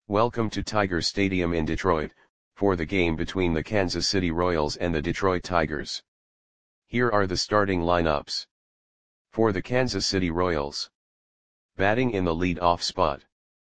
Welcome to Tiger Stadium in Detroit, for the game between the Kansas City Royals and the Detroit Tigers. Here are the starting lineups. For the Kansas City Royals. Batting in the lead-off spot.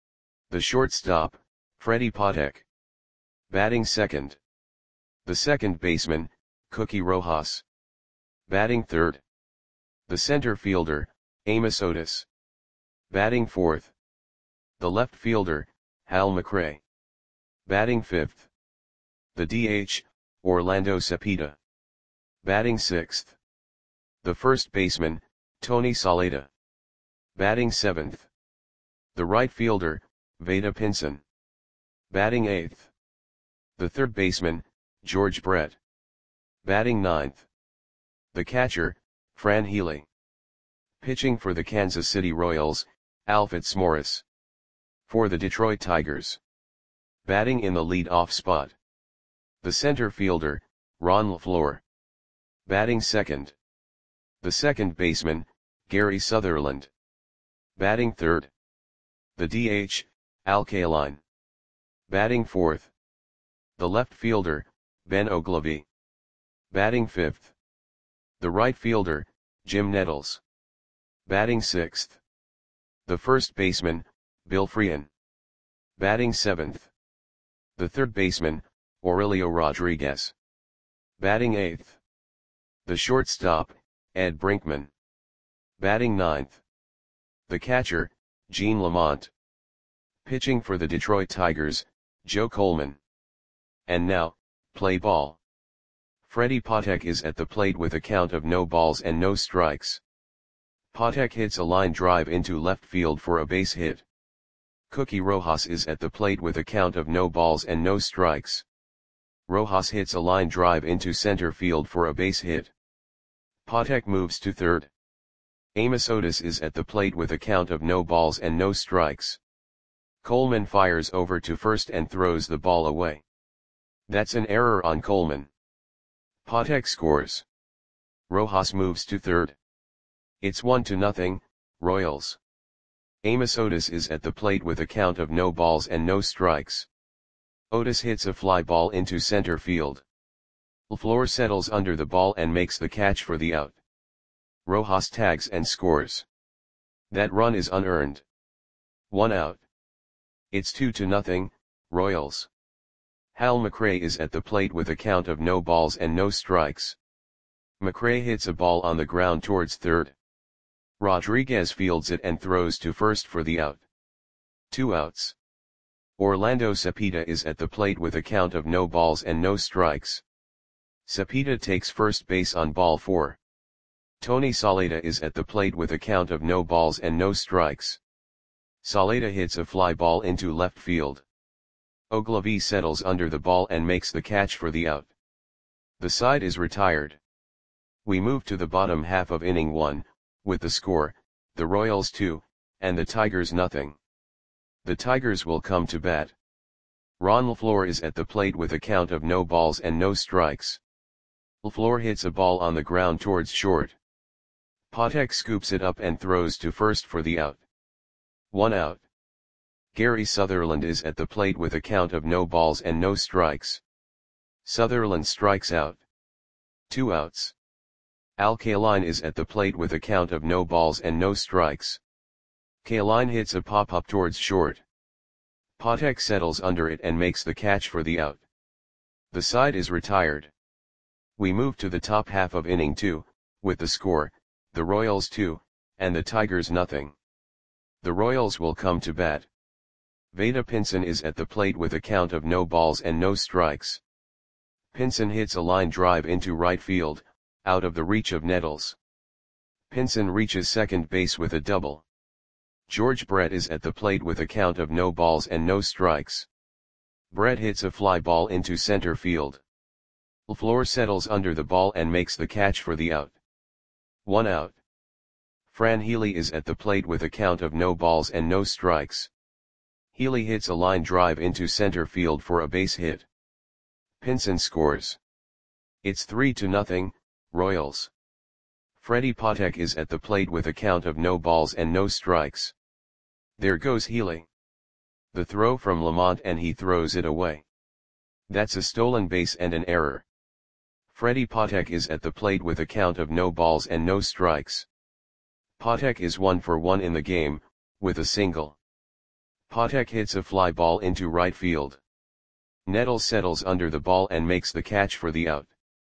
The shortstop, Freddie Patek. Batting second. The second baseman, Cookie Rojas. Batting third. The center fielder, Amos Otis. Batting fourth. The left fielder, Hal McRae. Batting fifth. The DH, Orlando Cepeda. Batting sixth. The first baseman, Tony Saleta. Batting seventh. The right fielder, Vada Pinson. Batting eighth. The third baseman, George Brett. Batting ninth. The catcher, Fran Healy. Pitching for the Kansas City Royals, Alfred Morris. For the Detroit Tigers. Batting in the lead-off spot. The center fielder, Ron LaFleur. Batting second. The second baseman, Gary Sutherland. Batting third. The DH, Al Kaline. Batting fourth. The left fielder, Ben Oglivie. Batting fifth. The right fielder, Jim Nettles. Batting sixth. The first baseman, Bill Freehan. Batting seventh. The third baseman, Aurelio Rodriguez. Batting eighth. The shortstop, Ed Brinkman. Batting ninth. The catcher, Gene Lamont. Pitching for the Detroit Tigers, Joe Coleman. And now, play ball. Freddie Patek is at the plate with a count of no balls and no strikes. Patek hits a line drive into left field for a base hit. Cookie Rojas is at the plate with a count of no balls and no strikes. Rojas hits a line drive into center field for a base hit. Patek moves to third. Amos Otis is at the plate with a count of no balls and no strikes. Coleman fires over to first and throws the ball away. That's an error on Coleman. Patek scores. Rojas moves to third. It's 1-0, Royals. Amos Otis is at the plate with a count of no balls and no strikes. Otis hits a fly ball into center field. LaFleur settles under the ball and makes the catch for the out. Rojas tags and scores. That run is unearned. 1 out. It's 2-0, Royals. Hal McRae is at the plate with a count of no balls and no strikes. McRae hits a ball on the ground towards third. Rodriguez fields it and throws to first for the out. 2 outs. Orlando Cepeda is at the plate with a count of no balls and no strikes. Cepeda takes first base on ball 4. Tony Saleta is at the plate with a count of no balls and no strikes. Saleta hits a fly ball into left field. Oglivie settles under the ball and makes the catch for the out. The side is retired. We move to the bottom half of inning 1, with the score, the Royals 2, and the Tigers nothing. The Tigers will come to bat. Ron LaFleur is at the plate with a count of no balls and no strikes. LaFleur hits a ball on the ground towards short. Patek scoops it up and throws to first for the out. 1 out. Gary Sutherland is at the plate with a count of no balls and no strikes. Sutherland strikes out. 2 outs. Al Kaline is at the plate with a count of no balls and no strikes. Kaline hits a pop-up towards short. Patek settles under it and makes the catch for the out. The side is retired. We move to the top half of inning 2, with the score, the Royals 2, and the Tigers nothing. The Royals will come to bat. Vada Pinson is at the plate with a count of no balls and no strikes. Pinson hits a line drive into right field, out of the reach of Nettles. Pinson reaches second base with a double. George Brett is at the plate with a count of no balls and no strikes. Brett hits a fly ball into center field. LaFleur settles under the ball and makes the catch for the out. 1 out. Fran Healy is at the plate with a count of no balls and no strikes. Healy hits a line drive into center field for a base hit. Pinson scores. It's 3-0, Royals. Freddie Patek is at the plate with a count of no balls and no strikes. There goes Healy. The throw from Lamont and he throws it away. That's a stolen base and an error. Freddie Patek is at the plate with a count of no balls and no strikes. Patek is 1 for 1 in the game, with a single. Patek hits a fly ball into right field. Nettles settles under the ball and makes the catch for the out.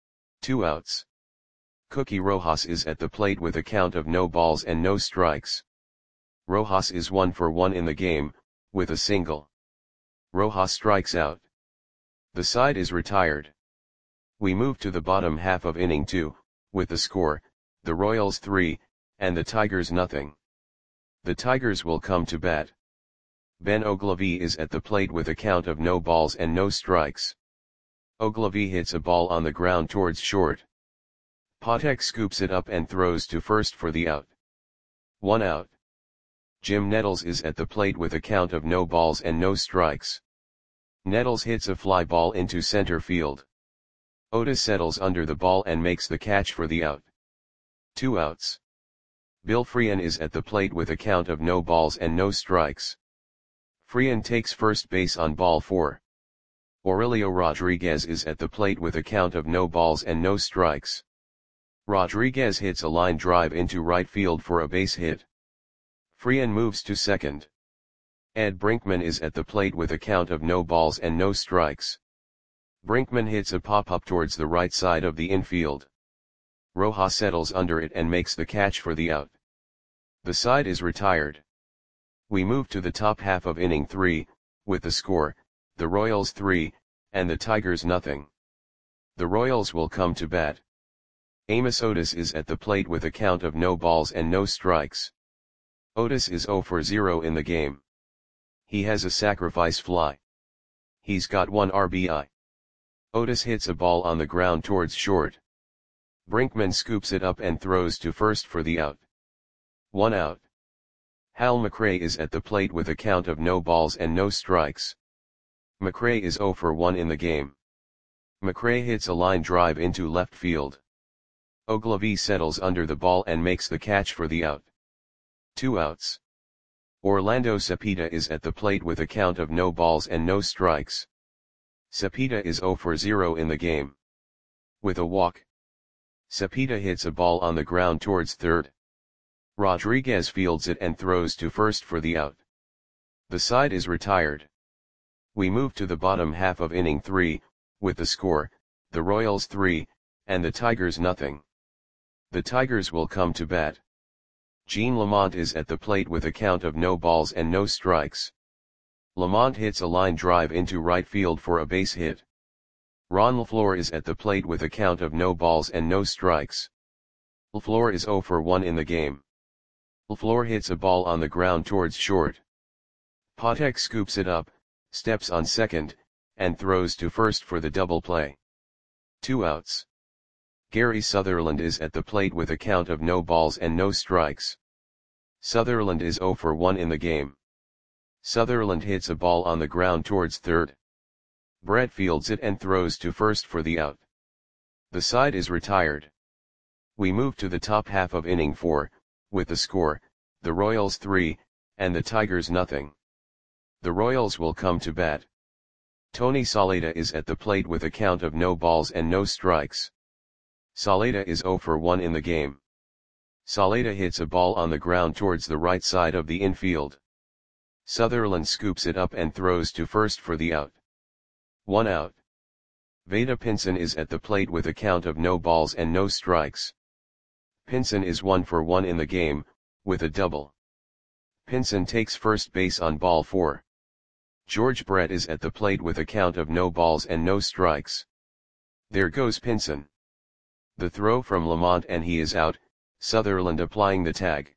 2 outs. Cookie Rojas is at the plate with a count of no balls and no strikes. Rojas is 1 for 1 in the game, with a single. Rojas strikes out. The side is retired. We move to the bottom half of inning 2, with the score, the Royals 3, and the Tigers nothing. The Tigers will come to bat. Ben Ogilvy is at the plate with a count of no balls and no strikes. Ogilvy hits a ball on the ground towards short. Patek scoops it up and throws to first for the out. 1 out. Jim Nettles is at the plate with a count of no balls and no strikes. Nettles hits a fly ball into center field. Otis settles under the ball and makes the catch for the out. 2 outs. Bill Freehan is at the plate with a count of no balls and no strikes. Freehan takes first base on ball 4. Aurelio Rodriguez is at the plate with a count of no balls and no strikes. Rodriguez hits a line drive into right field for a base hit. Freehan moves to second. Ed Brinkman is at the plate with a count of no balls and no strikes. Brinkman hits a pop-up towards the right side of the infield. Rojas settles under it and makes the catch for the out. The side is retired. We move to the top half of inning 3, with the score, the Royals 3, and the Tigers nothing. The Royals will come to bat. Amos Otis is at the plate with a count of no balls and no strikes. Otis is 0 for 0 in the game. He has a sacrifice fly. He's got 1 RBI. Otis hits a ball on the ground towards short. Brinkman scoops it up and throws to first for the out. 1 out. Hal McRae is at the plate with a count of no balls and no strikes. McRae is 0 for 1 in the game. McRae hits a line drive into left field. Ogilvy settles under the ball and makes the catch for the out. 2 outs. Orlando Cepeda is at the plate with a count of no balls and no strikes. Cepeda is 0 for 0 in the game. With a walk. Cepeda hits a ball on the ground towards third. Rodriguez fields it and throws to first for the out. The side is retired. We move to the bottom half of inning 3, with the score, the Royals 3, and the Tigers nothing. The Tigers will come to bat. Gene Lamont is at the plate with a count of no balls and no strikes. Lamont hits a line drive into right field for a base hit. Ron LaFleur is at the plate with a count of no balls and no strikes. LaFleur is 0 for 1 in the game. LaFleur hits a ball on the ground towards short. Patek scoops it up, steps on second, and throws to first for the double play. 2 outs. Gary Sutherland is at the plate with a count of no balls and no strikes. Sutherland is 0 for 1 in the game. Sutherland hits a ball on the ground towards third. Brett fields it and throws to first for the out. The side is retired. We move to the top half of inning 4, with the score, the Royals 3, and the Tigers nothing. The Royals will come to bat. Tony Saleta is at the plate with a count of no balls and no strikes. Saleta is 0 for 1 in the game. Saleta hits a ball on the ground towards the right side of the infield. Sutherland scoops it up and throws to first for the out. 1 out. Vada Pinson is at the plate with a count of no balls and no strikes. Pinson is 1 for 1 in the game, with a double. Pinson takes first base on ball 4. George Brett is at the plate with a count of no balls and no strikes. There goes Pinson. The throw from Lamont and he is out, Sutherland applying the tag.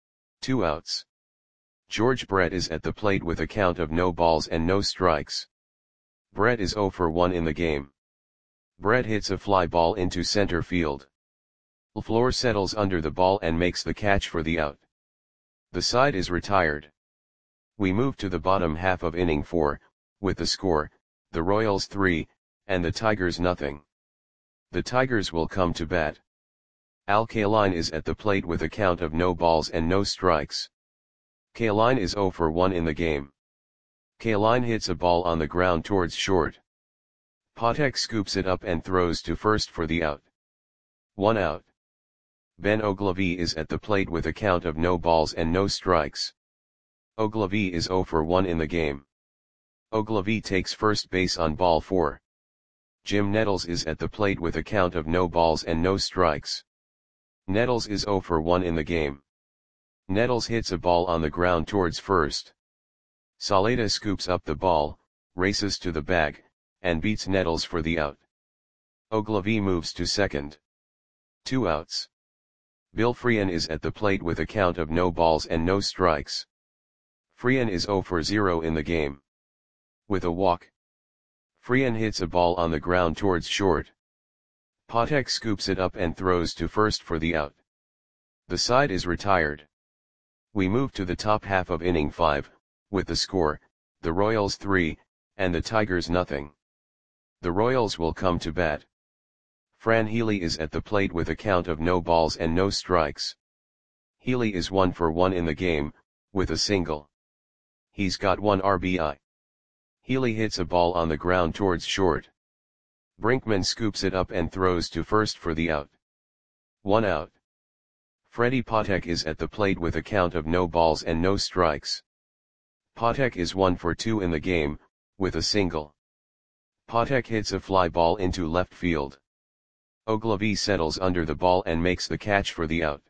2 outs. George Brett is at the plate with a count of no balls and no strikes. Brett is 0 for 1 in the game. Brett hits a fly ball into center field. LaFleur settles under the ball and makes the catch for the out. The side is retired. We move to the bottom half of inning 4, with the score, the Royals 3, and the Tigers nothing. The Tigers will come to bat. Al Kaline is at the plate with a count of no balls and no strikes. Kaline is 0 for 1 in the game. Kaline hits a ball on the ground towards short. Patek scoops it up and throws to first for the out. 1 out. Ben Ogilvy is at the plate with a count of no balls and no strikes. Ogilvy is 0 for 1 in the game. Ogilvy takes first base on ball 4. Jim Nettles is at the plate with a count of no balls and no strikes. Nettles is 0 for 1 in the game. Nettles hits a ball on the ground towards first. Saleta scoops up the ball, races to the bag, and beats Nettles for the out. Ogilvy moves to second. 2 outs. Bill Freehan is at the plate with a count of no balls and no strikes. Freehan is 0 for 0 in the game. With a walk. Freehan hits a ball on the ground towards short. Patek scoops it up and throws to first for the out. The side is retired. We move to the top half of inning 5, with the score, the Royals 3, and the Tigers nothing. The Royals will come to bat. Fran Healy is at the plate with a count of no balls and no strikes. Healy is 1 for 1 in the game, with a single. He's got 1 RBI. Healy hits a ball on the ground towards short. Brinkman scoops it up and throws to first for the out. 1 out. Freddie Patek is at the plate with a count of no balls and no strikes. Patek is 1 for 2 in the game, with a single. Patek hits a fly ball into left field. Ogilvy settles under the ball and makes the catch for the out.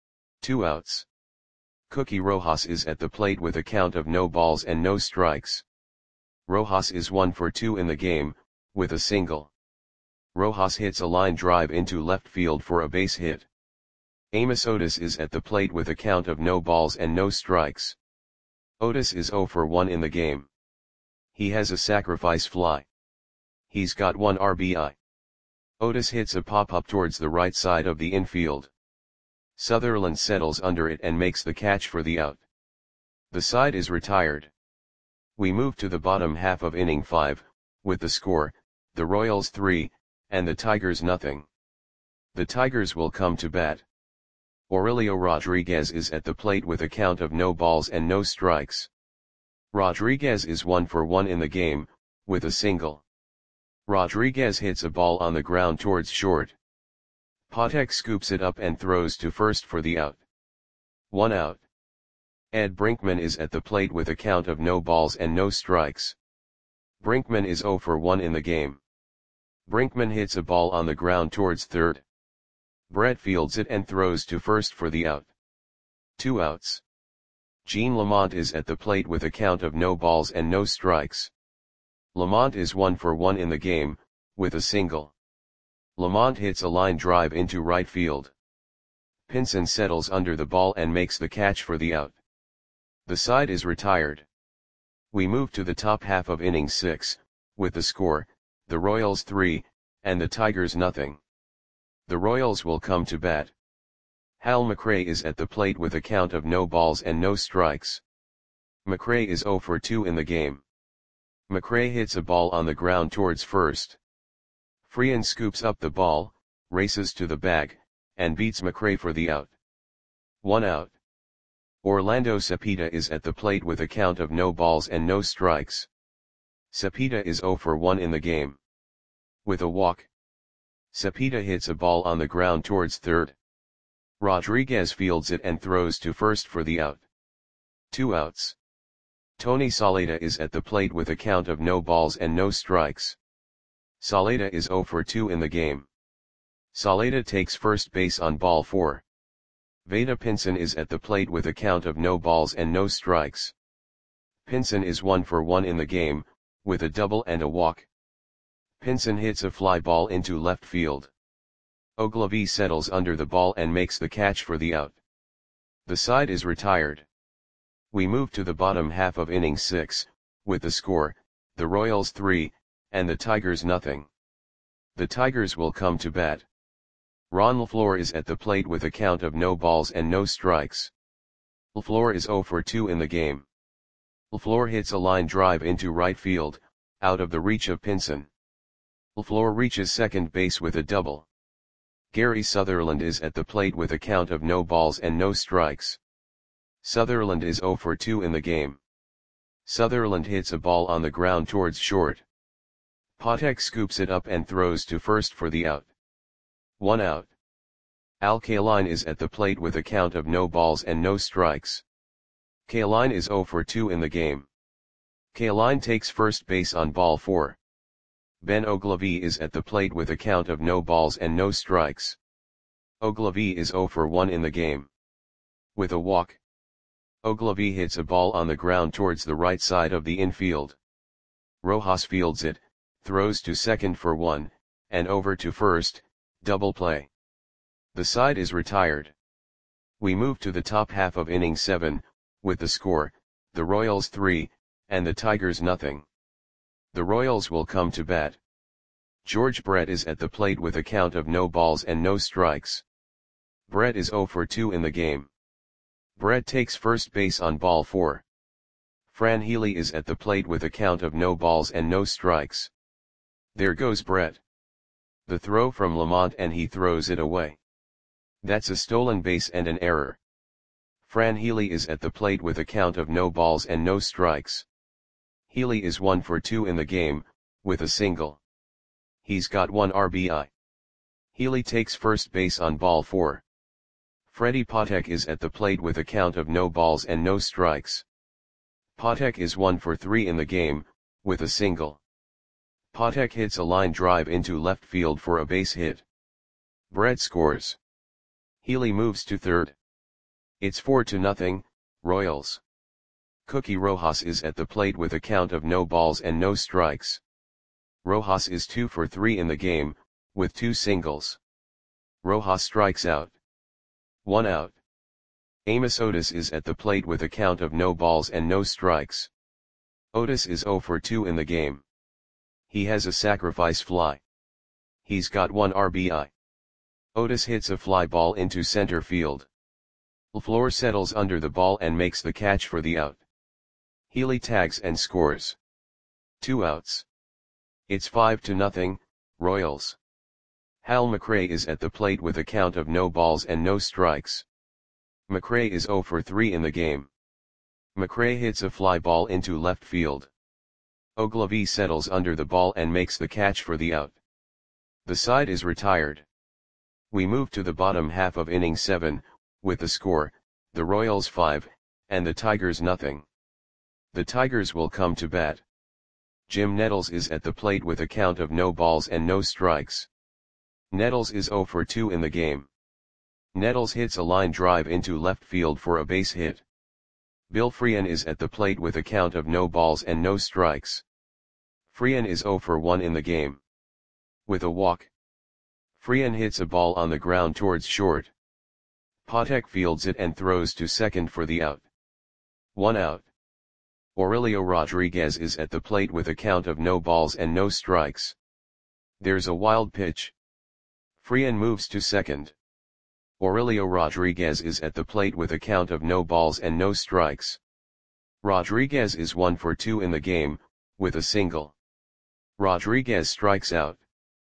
2 outs. Cookie Rojas is at the plate with a count of no balls and no strikes. Rojas is 1 for 2 in the game, with a single. Rojas hits a line drive into left field for a base hit. Amos Otis is at the plate with a count of no balls and no strikes. Otis is 0 for 1 in the game. He has a sacrifice fly. He's got 1 RBI. Otis hits a pop-up towards the right side of the infield. Sutherland settles under it and makes the catch for the out. The side is retired. We move to the bottom half of inning 5, with the score, the Royals 3, and the Tigers nothing. The Tigers will come to bat. Aurelio Rodriguez is at the plate with a count of no balls and no strikes. Rodriguez is 1 for 1 in the game, with a single. Rodriguez hits a ball on the ground towards short. Patek scoops it up and throws to first for the out. 1 out. Ed Brinkman is at the plate with a count of no balls and no strikes. Brinkman is 0 for 1 in the game. Brinkman hits a ball on the ground towards third. Brett fields it and throws to first for the out. 2 outs. Gene Lamont is at the plate with a count of no balls and no strikes. Lamont is 1 for 1 in the game, with a single. Lamont hits a line drive into right field. Pinson settles under the ball and makes the catch for the out. The side is retired. We move to the top half of inning 6, with the score, the Royals 3, and the Tigers nothing. The Royals will come to bat. Hal McRae is at the plate with a count of no balls and no strikes. McRae is 0 for 2 in the game. McRae hits a ball on the ground towards first. Freehan scoops up the ball, races to the bag, and beats McRae for the out. 1 out. Orlando Cepeda is at the plate with a count of no balls and no strikes. Cepeda is 0 for 1 in the game. With a walk. Cepeda hits a ball on the ground towards third. Rodriguez fields it and throws to first for the out. 2 outs. Tony Saleta is at the plate with a count of no balls and no strikes. Saleta is 0 for 2 in the game. Saleta takes first base on ball 4. Vada Pinson is at the plate with a count of no balls and no strikes. Pinson is 1 for 1 in the game, with a double and a walk. Pinson hits a fly ball into left field. Ogilvy settles under the ball and makes the catch for the out. The side is retired. We move to the bottom half of inning 6, with the score, the Royals 3, and the Tigers nothing. The Tigers will come to bat. Ron LaFleur is at the plate with a count of no balls and no strikes. LaFleur is 0 for 2 in the game. LaFleur hits a line drive into right field, out of the reach of Pinson. LaFleur reaches second base with a double. Gary Sutherland is at the plate with a count of no balls and no strikes. Sutherland is 0 for 2 in the game. Sutherland hits a ball on the ground towards short. Patek scoops it up and throws to first for the out. 1 out. Al Kaline is at the plate with a count of no balls and no strikes. Kaline is 0 for 2 in the game. Kaline takes first base on ball 4. Ben Ogilvy is at the plate with a count of no balls and no strikes. Ogilvy is 0 for 1 in the game. With a walk, Ogilvy hits a ball on the ground towards the right side of the infield. Rojas fields it, throws to second for 1, and over to first, double play. The side is retired. We move to the top half of inning 7, with the score, the Royals 3, and the Tigers nothing. The Royals will come to bat. George Brett is at the plate with a count of no balls and no strikes. Brett is 0 for 2 in the game. Brett takes first base on ball 4. Fran Healy is at the plate with a count of no balls and no strikes. There goes Brett. The throw from Lamont and he throws it away. That's a stolen base and an error. Fran Healy is at the plate with a count of no balls and no strikes. Healy is 1 for 2 in the game, with a single. He's got 1 RBI. Healy takes first base on ball 4. Freddie Patek is at the plate with a count of no balls and no strikes. Patek is 1 for 3 in the game, with a single. Patek hits a line drive into left field for a base hit. Brett scores. Healy moves to third. It's 4-0, Royals. Cookie Rojas is at the plate with a count of no balls and no strikes. Rojas is 2 for 3 in the game, with 2 singles. Rojas strikes out. 1 out. Amos Otis is at the plate with a count of no balls and no strikes. Otis is 0 for 2 in the game. He has a sacrifice fly. He's got 1 RBI. Otis hits a fly ball into center field. LaFleur settles under the ball and makes the catch for the out. Healy tags and scores. 2 outs. It's 5-0, Royals. Hal McRae is at the plate with a count of no balls and no strikes. McRae is 0 for 3 in the game. McRae hits a fly ball into left field. Ogilvy settles under the ball and makes the catch for the out. The side is retired. We move to the bottom half of inning 7, with the score, the Royals 5, and the Tigers nothing. The Tigers will come to bat. Jim Nettles is at the plate with a count of no balls and no strikes. Nettles is 0 for 2 in the game. Nettles hits a line drive into left field for a base hit. Bill Freehan is at the plate with a count of no balls and no strikes. Freehan is 0 for 1 in the game. With a walk, Freehan hits a ball on the ground towards short. Patek fields it and throws to second for the out. 1 out. Aurelio Rodriguez is at the plate with a count of no balls and no strikes. There's a wild pitch. Freehan moves to second. Aurelio Rodriguez is at the plate with a count of no balls and no strikes. Rodriguez is 1 for 2 in the game, with a single. Rodriguez strikes out.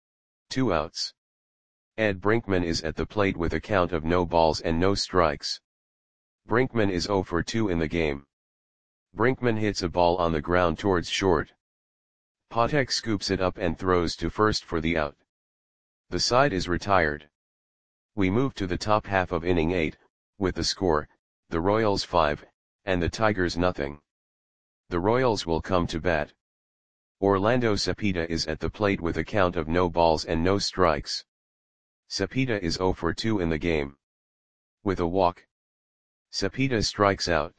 2 outs. Ed Brinkman is at the plate with a count of no balls and no strikes. Brinkman is 0 for 2 in the game. Brinkman hits a ball on the ground towards short. Patek scoops it up and throws to first for the out. The side is retired. We move to the top half of inning 8, with the score, the Royals 5, and the Tigers nothing. The Royals will come to bat. Orlando Cepeda is at the plate with a count of no balls and no strikes. Cepeda is 0 for 2 in the game. With a walk, Cepeda strikes out.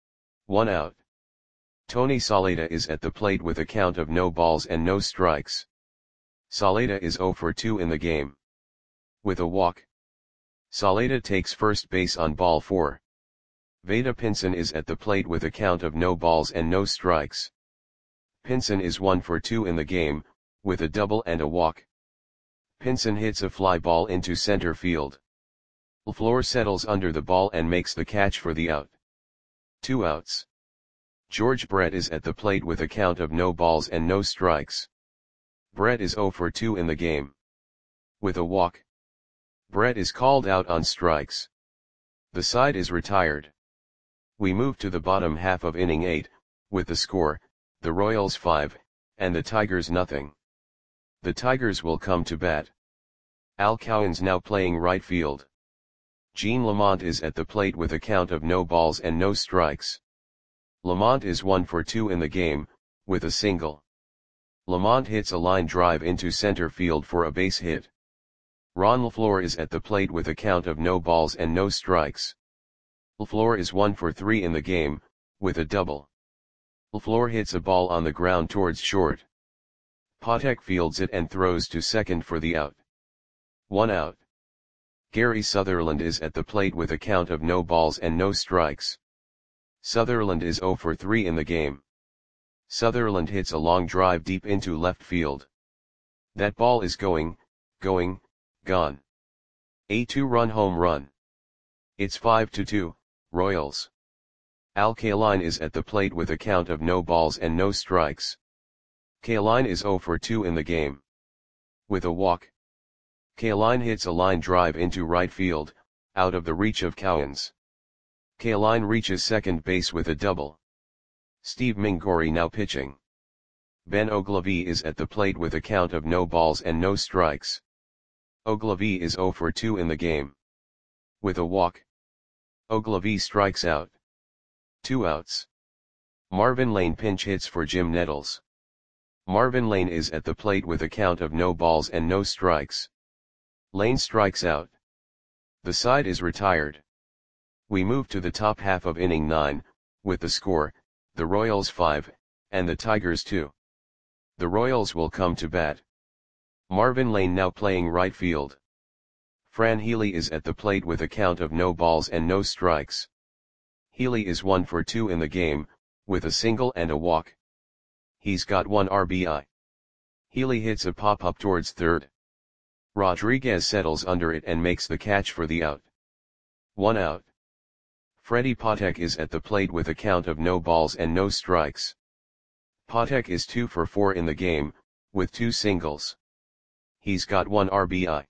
1 out. Tony Saleta is at the plate with a count of no balls and no strikes. Saleta is 0 for 2 in the game. With a walk, Saleta takes first base on ball 4. Vada Pinson is at the plate with a count of no balls and no strikes. Pinson is 1 for 2 in the game, with a double and a walk. Pinson hits a fly ball into center field. LaFleur settles under the ball and makes the catch for the out. 2 outs. George Brett is at the plate with a count of no balls and no strikes. Brett is 0 for 2 in the game. With a walk, Brett is called out on strikes. The side is retired. We move to the bottom half of inning 8, with the score, the Royals 5, and the Tigers nothing. The Tigers will come to bat. Al Cowens now playing right field. Gene Lamont is at the plate with a count of no balls and no strikes. Lamont is 1 for 2 in the game, with a single. Lamont hits a line drive into center field for a base hit. Ron LaFleur is at the plate with a count of no balls and no strikes. LaFleur is 1 for 3 in the game, with a double. LaFleur hits a ball on the ground towards short. Patek fields it and throws to second for the out. 1 out. Gary Sutherland is at the plate with a count of no balls and no strikes. Sutherland is 0 for 3 in the game. Sutherland hits a long drive deep into left field. That ball is gone. A 2-run home run. It's 5-2, Royals. Al Kaline is at the plate with a count of no balls and no strikes. Kaline is 0 for 2 in the game. With a walk. Kaline hits a line drive into right field, out of the reach of Cowens. Kaline reaches second base with a double. Steve Mingori now pitching. Ben Ogilvie is at the plate with a count of no balls and no strikes. Ogilvie is 0 for 2 in the game. With a walk. Ogilvie strikes out. 2 outs. Marvin Lane pinch hits for Jim Nettles. Marvin Lane is at the plate with a count of no balls and no strikes. Lane strikes out. The side is retired. We move to the top half of inning 9, with the score, the Royals 5, and the Tigers 2. The Royals will come to bat. Marvin Lane now playing right field. Fran Healy is at the plate with a count of no balls and no strikes. Healy is 1 for 2 in the game, with a single and a walk. He's got 1 RBI. Healy hits a pop-up towards third. Rodriguez settles under it and makes the catch for the out. 1 out. Freddie Patek is at the plate with a count of no balls and no strikes. Patek is 2 for 4 in the game, with 2 singles. He's got 1 RBI.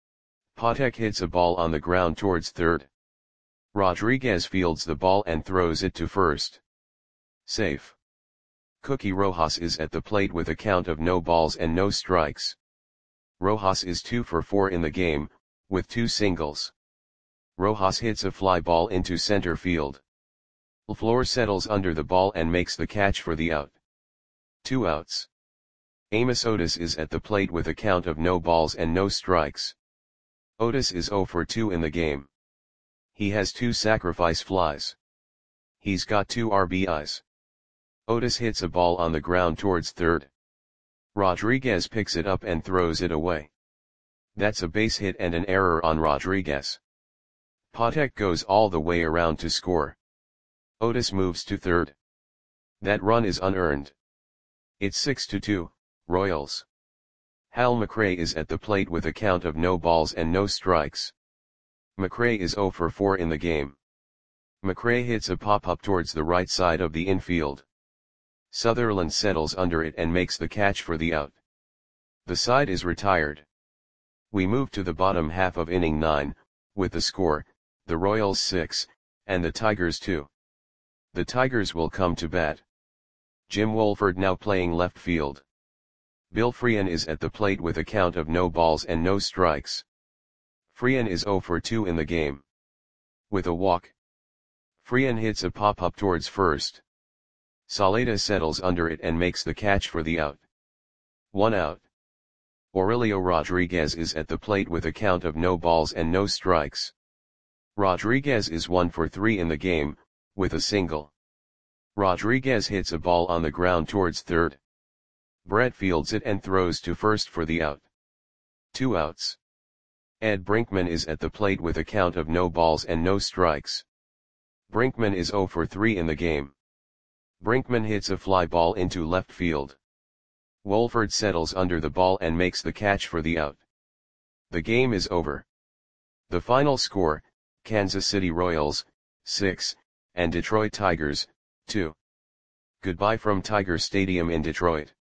Patek hits a ball on the ground towards third. Rodriguez fields the ball and throws it to first. Safe. Cookie Rojas is at the plate with a count of no balls and no strikes. Rojas is 2 for 4 in the game, with 2 singles. Rojas hits a fly ball into center field. LaFleur settles under the ball and makes the catch for the out. 2 outs. Amos Otis is at the plate with a count of no balls and no strikes. Otis is 0 for 2 in the game. He has 2 sacrifice flies. He's got 2 RBIs. Otis hits a ball on the ground towards third. Rodriguez picks it up and throws it away. That's a base hit and an error on Rodriguez. Patek goes all the way around to score. Otis moves to third. That run is unearned. It's 6-2, Royals. Hal McRae is at the plate with a count of no balls and no strikes. McRae is 0 for 4 in the game. McRae hits a pop-up towards the right side of the infield. Sutherland settles under it and makes the catch for the out. The side is retired. We move to the bottom half of inning 9, with the score, the Royals 6, and the Tigers 2. The Tigers will come to bat. Jim Wolford now playing left field. Bill Freehan is at the plate with a count of no balls and no strikes. Freehan is 0 for 2 in the game. With a walk. Freehan hits a pop-up towards first. Saleta settles under it and makes the catch for the out. 1 out. Aurelio Rodriguez is at the plate with a count of no balls and no strikes. Rodriguez is 1 for 3 in the game, with a single. Rodriguez hits a ball on the ground towards third. Brett fields it and throws to first for the out. 2 outs. Ed Brinkman is at the plate with a count of no balls and no strikes. Brinkman is 0 for 3 in the game. Brinkman hits a fly ball into left field. Wolford settles under the ball and makes the catch for the out. The game is over. The final score, Kansas City Royals, 6, and Detroit Tigers, 2. Goodbye from Tiger Stadium in Detroit.